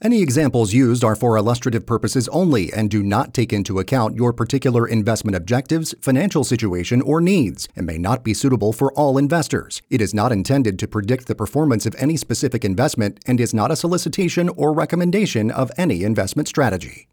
Any examples used are for illustrative purposes only and do not take into account your particular investment objectives, financial situation, or needs, and may not be suitable for all investors. It is not intended to predict the performance of any specific investment and is not a solicitation or recommendation of any investment strategy.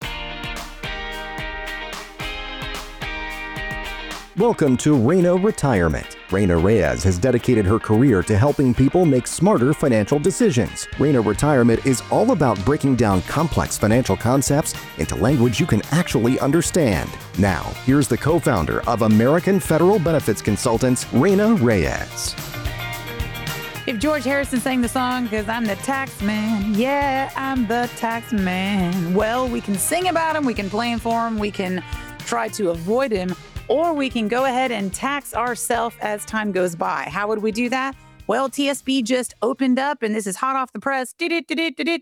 Welcome to Reina Retirement. Reina Reyes has dedicated her career to helping people make smarter financial decisions. Reina Retirement is all about breaking down complex financial concepts into language you can actually understand. Now, here's the co-founder of American Federal Benefits Consultants, Reina Reyes. If George Harrison sang the song, because I'm the tax man, yeah, I'm the tax man. Well, we can sing about him, we can play him for him, we can try to avoid him, or we can go ahead and tax ourselves as time goes by. How would we do that? Well, TSP just opened up, and this is hot off the press. Read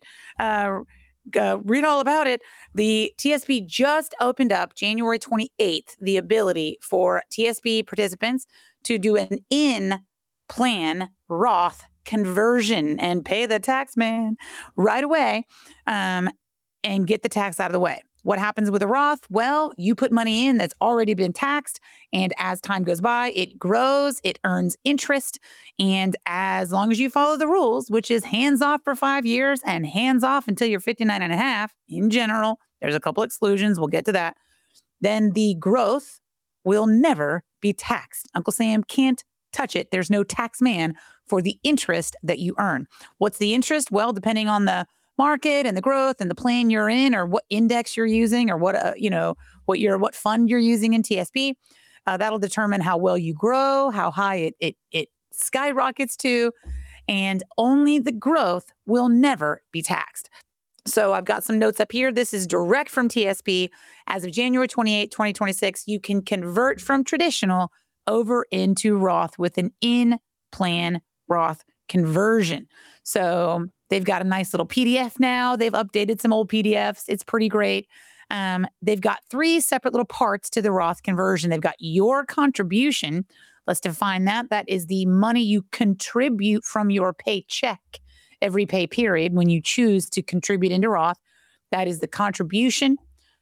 all about it. The TSP just opened up January 28th, the ability for TSP participants to do an in-plan Roth conversion and pay the tax man right away and get the tax out of the way. What happens with a Roth? Well, you put money in that's already been taxed, and as time goes by, it grows, it earns interest, and as long as you follow the rules, which is hands off for 5 years and hands off until you're 59 and a half, in general, there's a couple exclusions, we'll get to that, then the growth will never be taxed. Uncle Sam can't touch it. There's no tax man for the interest that you earn. What's the interest? Well, depending on the market and the growth and the plan you're in, or what index you're using, or what fund you're using in TSP, that'll determine how well you grow, how high it skyrockets to, and only the growth will never be taxed. So I've got some notes up here. This is direct from TSP. As of January 28, 2026, you can convert from traditional over into Roth with an in-plan Roth conversion. So they've got a nice little PDF now. They've updated some old PDFs. It's pretty great. They've got 3 separate little parts to the Roth conversion. They've got your contribution. Let's define that. That is the money you contribute from your paycheck every pay period when you choose to contribute into Roth. That is the contribution.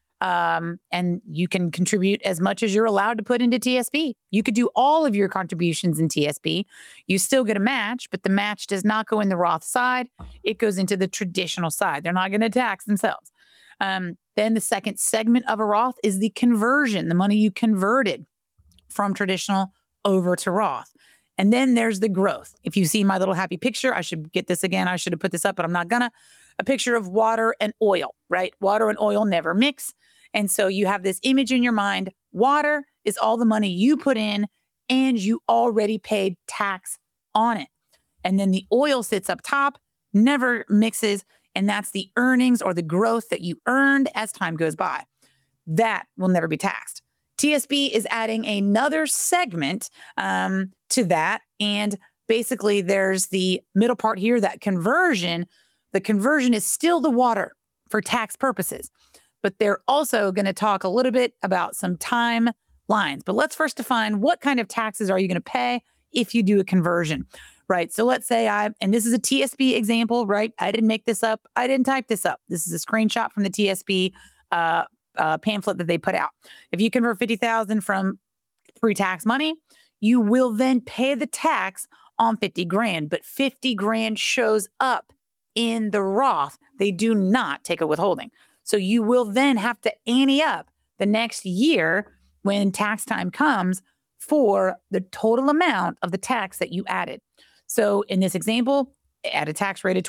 And you can contribute as much as you're allowed to put into TSP. You could do all of your contributions in TSP. You still get a match, but the match does not go in the Roth side. It goes into the traditional side. They're not going to tax themselves. Then the second segment of a Roth is the conversion, the money you converted from traditional over to Roth. And then there's the growth. If you see my little happy picture, I should get this again. I should have put this up, but I'm not gonna. A picture of water and oil, right? Water and oil never mix. And so you have this image in your mind. Water is all the money you put in and you already paid tax on it. And then the oil sits up top, never mixes. And that's the earnings or the growth that you earned as time goes by. That will never be taxed. TSP is adding another segment to that. And basically there's the middle part here, that conversion. The conversion is still the water for tax purposes. But they're also going to talk a little bit about some timelines. But let's first define what kind of taxes are you going to pay if you do a conversion, right? So let's say and this is a TSP example, right? I didn't make this up. I didn't type this up. This is a screenshot from the TSP pamphlet that they put out. If you convert $50,000 from pre-tax money, you will then pay the tax on $50,000, but $50,000 shows up in the Roth. They do not take a withholding. So you will then have to ante up the next year when tax time comes for the total amount of the tax that you added. So in this example, at a tax rate of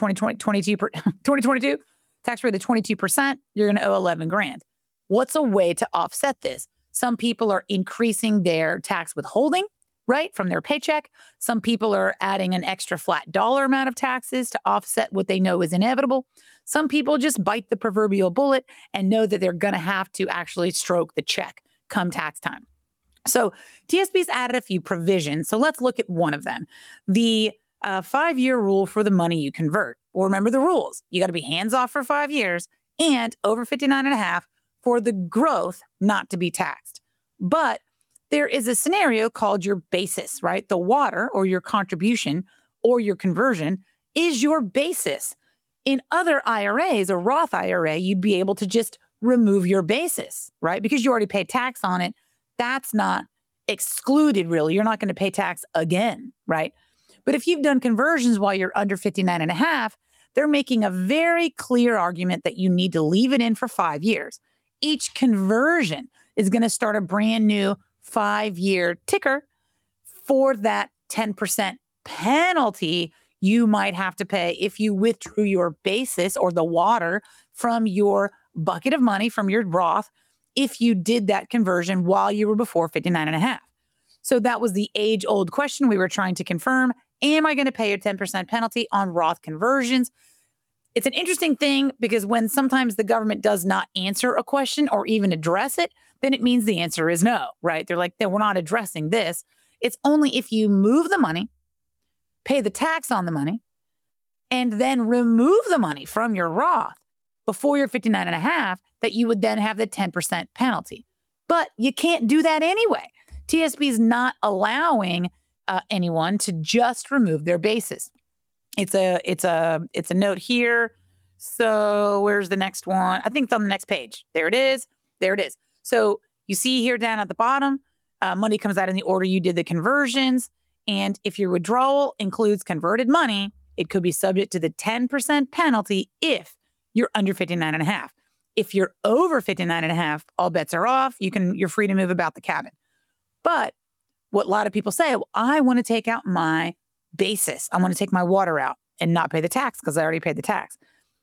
2022, tax rate of 22%, you're going to owe $11,000. What's a way to offset this? Some people are increasing their tax withholding, right, from their paycheck. Some people are adding an extra flat dollar amount of taxes to offset what they know is inevitable. Some people just bite the proverbial bullet and know that they're going to have to actually stroke the check come tax time. So TSP's added a few provisions. So let's look at one of them. The 5-year rule for the money you convert. Well, remember the rules. You got to be hands off for 5 years and over 59 and a half for the growth not to be taxed. But there is a scenario called your basis, right? The water or your contribution or your conversion is your basis. In other IRAs, a Roth IRA, you'd be able to just remove your basis, right? Because you already paid tax on it. That's not excluded, really. You're not going to pay tax again, right? But if you've done conversions while you're under 59 and a half, they're making a very clear argument that you need to leave it in for 5 years. Each conversion is going to start a brand new 5-year ticker for that 10% penalty you might have to pay if you withdrew your basis or the water from your bucket of money from your Roth if you did that conversion while you were before 59 and a half. So that was the age-old question we were trying to confirm. Am I going to pay a 10% penalty on Roth conversions? It's an interesting thing because when sometimes the government does not answer a question or even address it, then it means the answer is no, right? They're like, we're not addressing this. It's only if you move the money, pay the tax on the money, and then remove the money from your Roth before you're 59 and a half that you would then have the 10% penalty. But you can't do that anyway. TSP is not allowing anyone to just remove their basis. It's a note here. So where's the next one? I think it's on the next page. There it is. There it is. So you see here down at the bottom, money comes out in the order you did the conversions. And if your withdrawal includes converted money, it could be subject to the 10% penalty if you're under 59 and a half. If you're over 59 and a half, all bets are off. You're free to move about the cabin. But what a lot of people say, well, I want to take out my basis. I want to take my water out and not pay the tax because I already paid the tax.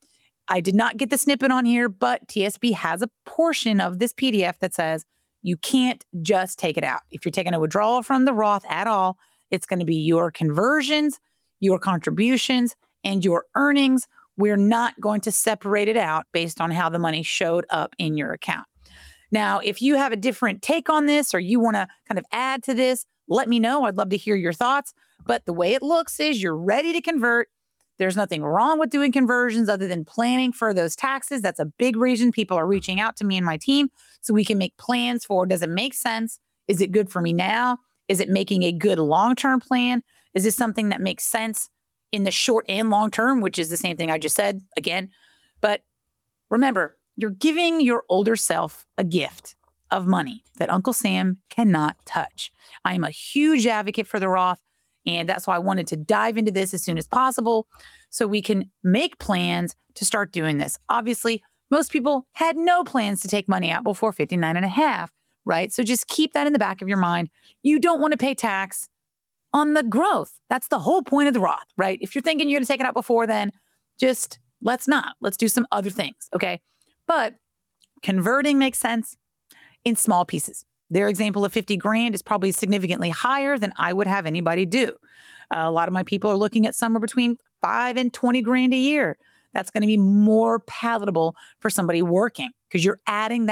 I did not get the snippet on here, but TSP has a portion of this PDF that says you can't just take it out. If you're taking a withdrawal from the Roth at all, it's going to be your conversions, your contributions, and your earnings. We're not going to separate it out based on how the money showed up in your account. Now, if you have a different take on this or you want to kind of add to this, let me know. I'd love to hear your thoughts. But the way it looks is you're ready to convert. There's nothing wrong with doing conversions other than planning for those taxes. That's a big reason people are reaching out to me and my team so we can make plans for, does it make sense? Is it good for me now? Is it making a good long-term plan? Is this something that makes sense in the short and long term, which is the same thing I just said again? But remember, you're giving your older self a gift of money that Uncle Sam cannot touch. I am a huge advocate for the Roth, and that's why I wanted to dive into this as soon as possible so we can make plans to start doing this. Obviously, most people had no plans to take money out before 59 and a half, right? So just keep that in the back of your mind. You don't want to pay tax on the growth. That's the whole point of the Roth, right? If you're thinking you're going to take it out before then, just let's not. Let's do some other things, okay? But converting makes sense in small pieces. Their example of 50 grand is probably significantly higher than I would have anybody do. A lot of my people are looking at somewhere between 5 and 20 grand a year. That's going to be more palatable for somebody working because you're adding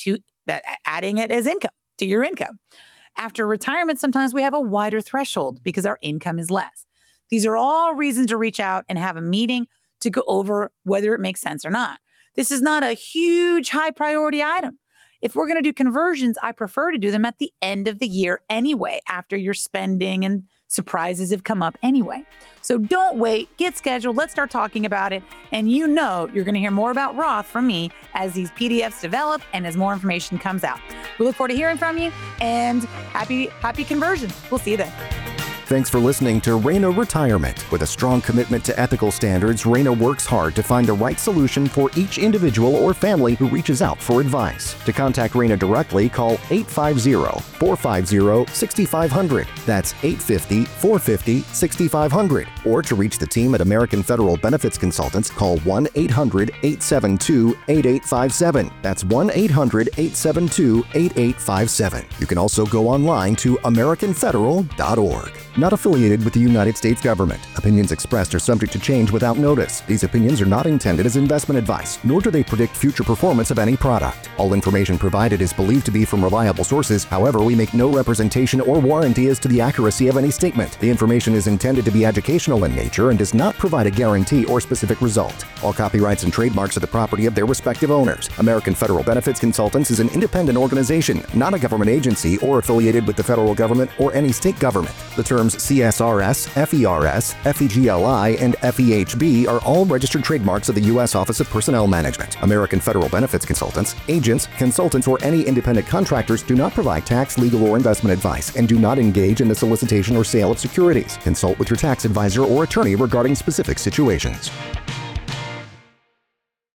adding it as income to your income. After retirement, sometimes we have a wider threshold because our income is less. These are all reasons to reach out and have a meeting to go over whether it makes sense or not. This is not a huge high priority item. If we're going to do conversions, I prefer to do them at the end of the year anyway, after your spending and surprises have come up anyway. So don't wait, get scheduled. Let's start talking about it. And you're going to hear more about Roth from me as these PDFs develop and as more information comes out. We look forward to hearing from you and happy conversions. We'll see you then. Thanks for listening to Reyna Retirement. With a strong commitment to ethical standards, Reyna works hard to find the right solution for each individual or family who reaches out for advice. To contact Reyna directly, call 850-450-6500. That's 850-450-6500. Or to reach the team at American Federal Benefits Consultants, call 1-800-872-8857. That's 1-800-872-8857. You can also go online to americanfederal.org. Not affiliated with the United States government. Opinions expressed are subject to change without notice. These opinions are not intended as investment advice, nor do they predict future performance of any product. All information provided is believed to be from reliable sources. However, we make no representation or warranty as to the accuracy of any statement. The information is intended to be educational in nature and does not provide a guarantee or specific result. All copyrights and trademarks are the property of their respective owners. American Federal Benefits Consultants is an independent organization, not a government agency or affiliated with the federal government or any state government. The terms terms CSRS, FERS, FEGLI, and FEHB are all registered trademarks of the U.S. Office of Personnel Management. American Federal Benefits Consultants, agents, consultants, or any independent contractors do not provide tax, legal, or investment advice and do not engage in the solicitation or sale of securities. Consult with your tax advisor or attorney regarding specific situations.